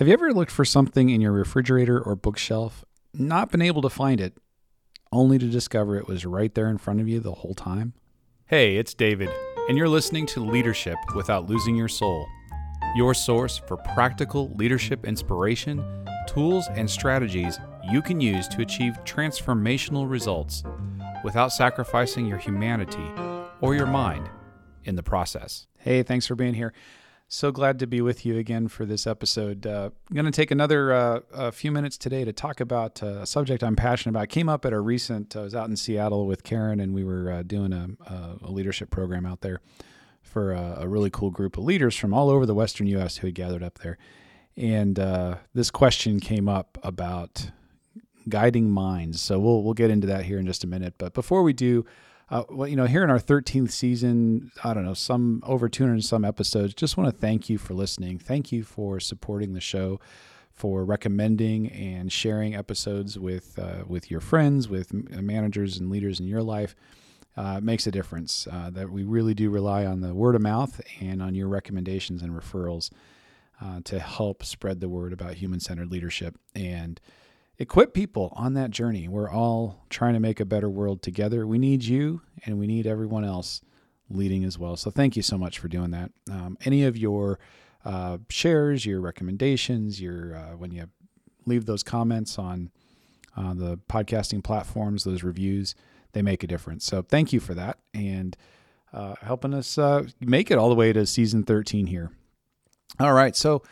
Have you ever looked for something in your refrigerator or bookshelf, not been able to find it, only to discover it was right there in front of you the whole time? Hey, it's David, and you're listening to Leadership Without Losing Your Soul, your source for practical leadership inspiration, tools, and strategies you can use to achieve transformational results without sacrificing your humanity or your mind in the process. Hey, thanks for being here. So glad to be with you again for this episode. I'm going to take another a few minutes today to talk about a subject I'm passionate about. It came up at a recent, I was out in Seattle with Karen, and we were doing a leadership program out there for a really cool group of leaders from all over the Western U.S. who had gathered up there. And this question came up about guiding minds. So we'll get into that here in just a minute. But before we do, here in our 13th season, some over 200 and some episodes, just want to thank you for listening. Thank you for supporting the show, for recommending and sharing episodes with your friends, with managers and leaders in your life. It makes a difference that we really do rely on the word of mouth and on your recommendations and referrals to help spread the word about human-centered leadership and equip people on that journey. We're all trying to make a better world together. We need you, and we need everyone else leading as well. So thank you so much for doing that. Any of your shares, your recommendations, when you leave those comments on the podcasting platforms, those reviews, they make a difference. So thank you for that and helping us make it all the way to season 13 here. All right, so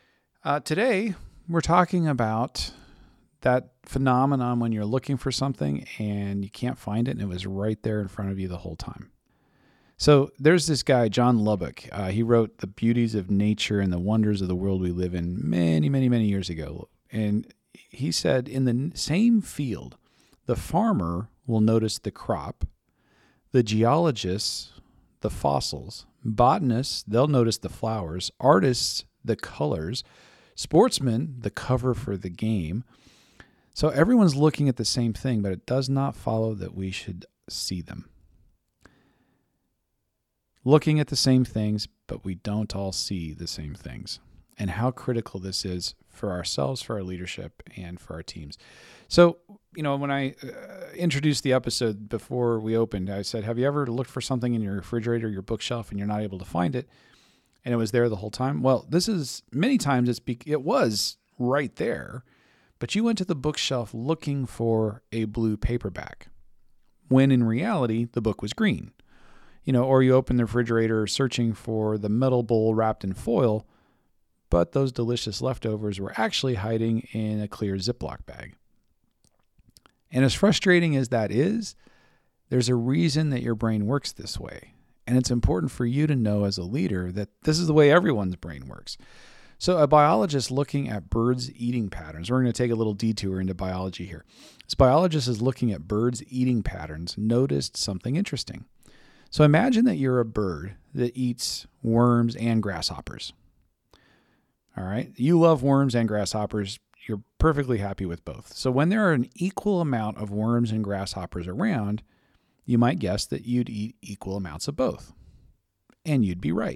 today we're talking about that phenomenon when you're looking for something and you can't find it and it was right there in front of you the whole time. So there's this guy, John Lubbock. He wrote The Beauties of Nature and the Wonders of the World We Live in many, many, many years ago. And he said, in the same field, the farmer will notice the crop, the geologists, the fossils, botanists, they'll notice the flowers, artists, the colors, sportsmen, the cover for the game. So everyone's looking at the same thing, but it does not follow that we should see them. Looking at the same things, but we don't all see the same things. And how critical this is for ourselves, for our leadership, and for our teams. So, when I introduced the episode before we opened, I said, have you ever looked for something in your refrigerator, your bookshelf, and you're not able to find it, and it was there the whole time? Well, this is many times it was right there, but you went to the bookshelf looking for a blue paperback, when in reality, the book was green. Or you open the refrigerator searching for the metal bowl wrapped in foil, but those delicious leftovers were actually hiding in a clear Ziploc bag. And as frustrating as that is, there's a reason that your brain works this way. And it's important for you to know as a leader that this is the way everyone's brain works. So a biologist looking at birds' eating patterns, we're going to take a little detour into biology here. This biologist is looking at birds' eating patterns, noticed something interesting. So imagine that you're a bird that eats worms and grasshoppers. All right, you love worms and grasshoppers. You're perfectly happy with both. So when there are an equal amount of worms and grasshoppers around, you might guess that you'd eat equal amounts of both. And you'd be right.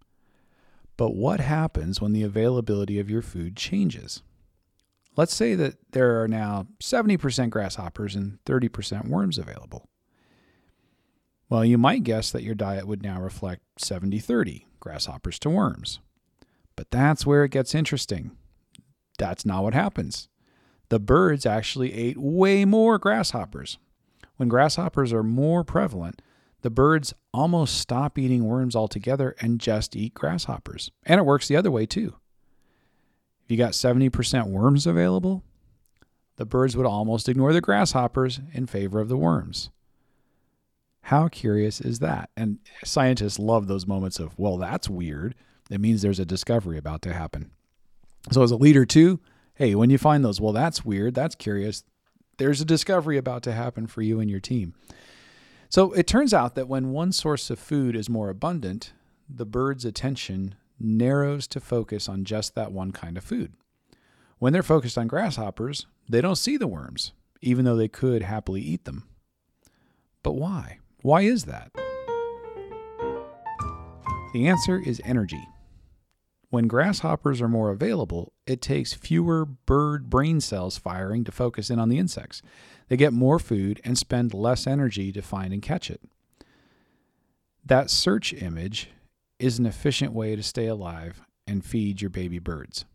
But what happens when the availability of your food changes? Let's say that there are now 70% grasshoppers and 30% worms available. Well, you might guess that your diet would now reflect 70-30 grasshoppers to worms. But that's where it gets interesting. That's not what happens. The birds actually ate way more grasshoppers. When grasshoppers are more prevalent, the birds almost stop eating worms altogether and just eat grasshoppers. And it works the other way too. If you got 70% worms available, the birds would almost ignore the grasshoppers in favor of the worms. How curious is that? And scientists love those moments of, well, that's weird. It means there's a discovery about to happen. So as a leader too, hey, when you find those, well, that's weird, that's curious, there's a discovery about to happen for you and your team. So it turns out that when one source of food is more abundant, the bird's attention narrows to focus on just that one kind of food. When they're focused on grasshoppers, they don't see the worms, even though they could happily eat them. But why? Why is that? The answer is energy. When grasshoppers are more available, it takes fewer bird brain cells firing to focus in on the insects. They get more food and spend less energy to find and catch it. That search image is an efficient way to stay alive and feed your baby birds.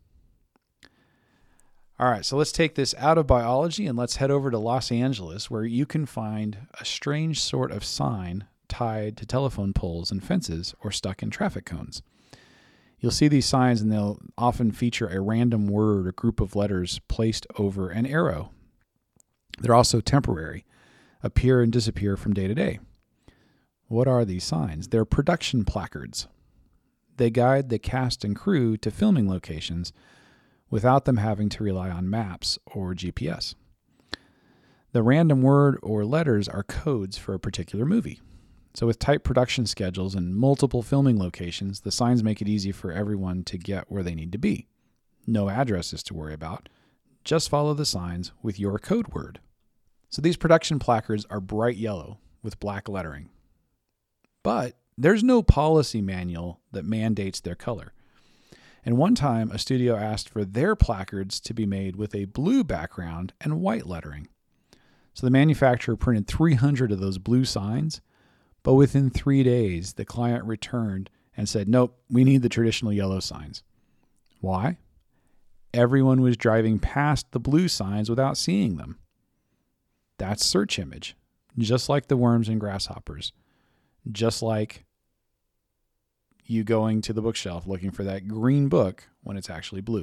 All right, so let's take this out of biology and let's head over to Los Angeles, where you can find a strange sort of sign tied to telephone poles and fences or stuck in traffic cones. You'll see these signs and they'll often feature a random word or group of letters placed over an arrow. They're also temporary, appear and disappear from day to day. What are these signs? They're production placards. They guide the cast and crew to filming locations without them having to rely on maps or GPS. The random word or letters are codes for a particular movie. So with tight production schedules and multiple filming locations, the signs make it easy for everyone to get where they need to be. No addresses to worry about. Just follow the signs with your code word. So these production placards are bright yellow with black lettering. But there's no policy manual that mandates their color. And one time, a studio asked for their placards to be made with a blue background and white lettering. So the manufacturer printed 300 of those blue signs, but within 3 days, the client returned and said, nope, we need the traditional yellow signs. Why? Everyone was driving past the blue signs without seeing them. That's search image, just like the worms and grasshoppers, just like you going to the bookshelf looking for that green book when it's actually blue.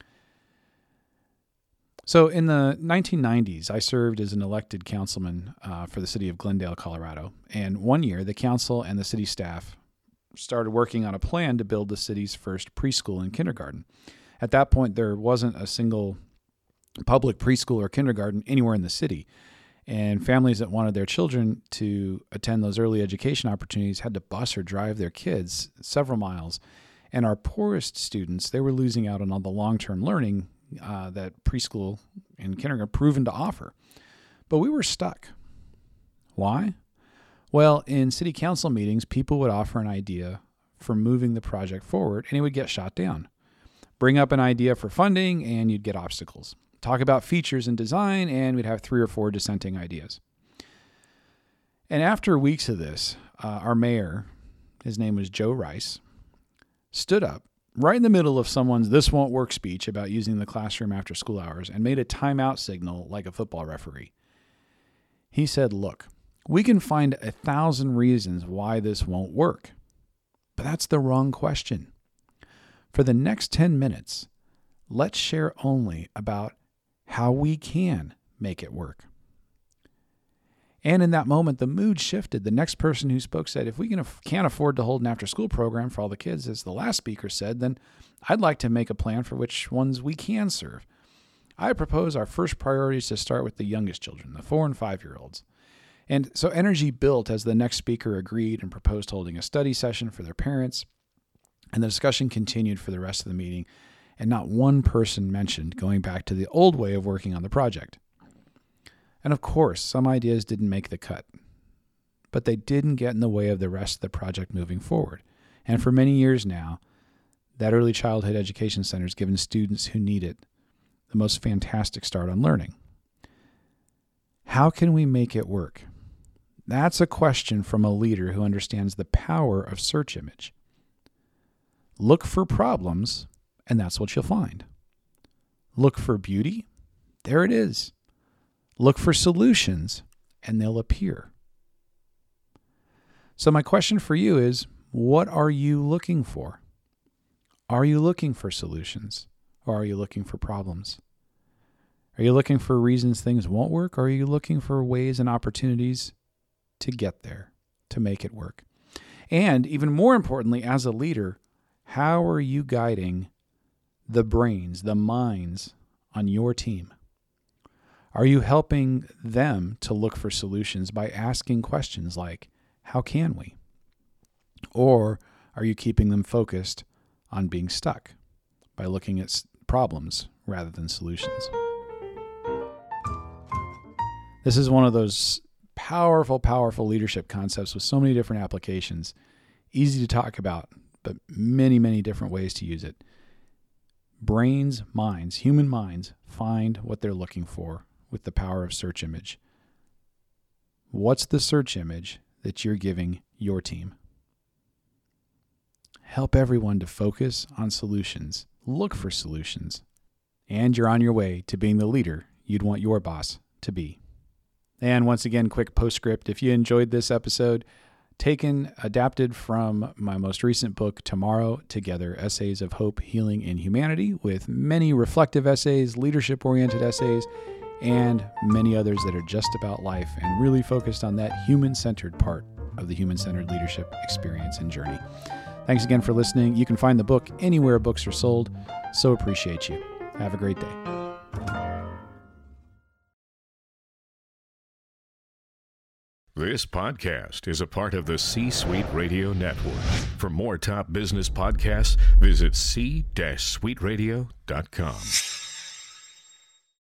So in the 1990s, I served as an elected councilman for the city of Glendale, Colorado. And one year, the council and the city staff started working on a plan to build the city's first preschool and kindergarten. At that point, there wasn't a single public preschool or kindergarten anywhere in the city. And families that wanted their children to attend those early education opportunities had to bus or drive their kids several miles. And our poorest students, they were losing out on all the long-term learning that preschool and kindergarten proven to offer. But we were stuck. Why? Well, in city council meetings, people would offer an idea for moving the project forward, and it would get shot down. Bring up an idea for funding, and you'd get obstacles. Talk about features and design, and we'd have 3 or 4 dissenting ideas. And after weeks of this, our mayor, his name was Joe Rice, stood up right in the middle of someone's "this won't work" speech about using the classroom after school hours and made a timeout signal like a football referee. He said, look, we can find 1,000 reasons why this won't work, but that's the wrong question. For the next 10 minutes, let's share only about how we can make it work. And in that moment, the mood shifted. The next person who spoke said, if we can't afford to hold an after-school program for all the kids, as the last speaker said, then I'd like to make a plan for which ones we can serve. I propose our first priority is to start with the youngest children, the 4 and 5-year-olds. And so energy built as the next speaker agreed and proposed holding a study session for their parents. And the discussion continued for the rest of the meeting. And not one person mentioned going back to the old way of working on the project. And of course, some ideas didn't make the cut, but they didn't get in the way of the rest of the project moving forward. And for many years now, that early childhood education center has given students who need it the most fantastic start on learning. How can we make it work? That's a question from a leader who understands the power of search image. Look for problems, and that's what you'll find. Look for beauty, there it is. Look for solutions, and they'll appear. So my question for you is, what are you looking for? Are you looking for solutions, or are you looking for problems? Are you looking for reasons things won't work, or are you looking for ways and opportunities to get there, to make it work? And even more importantly, as a leader, how are you guiding the brains, the minds on your team? Are you helping them to look for solutions by asking questions like, how can we? Or are you keeping them focused on being stuck by looking at problems rather than solutions? This is one of those powerful, powerful leadership concepts with so many different applications. Easy to talk about, but many, many different ways to use it. Brains, minds, human minds find what they're looking for with the power of search image. What's the search image that you're giving your team? Help everyone to focus on solutions. Look for solutions. And you're on your way to being the leader you'd want your boss to be. And once again, quick postscript. If you enjoyed this episode, adapted from my most recent book, Tomorrow Together, Essays of Hope, Healing, and Humanity, with many reflective essays, leadership-oriented essays, and many others that are just about life and really focused on that human-centered part of the human-centered leadership experience and journey. Thanks again for listening. You can find the book anywhere books are sold. So appreciate you. Have a great day. This podcast is a part of the C-Suite Radio Network. For more top business podcasts, visit c-suiteradio.com.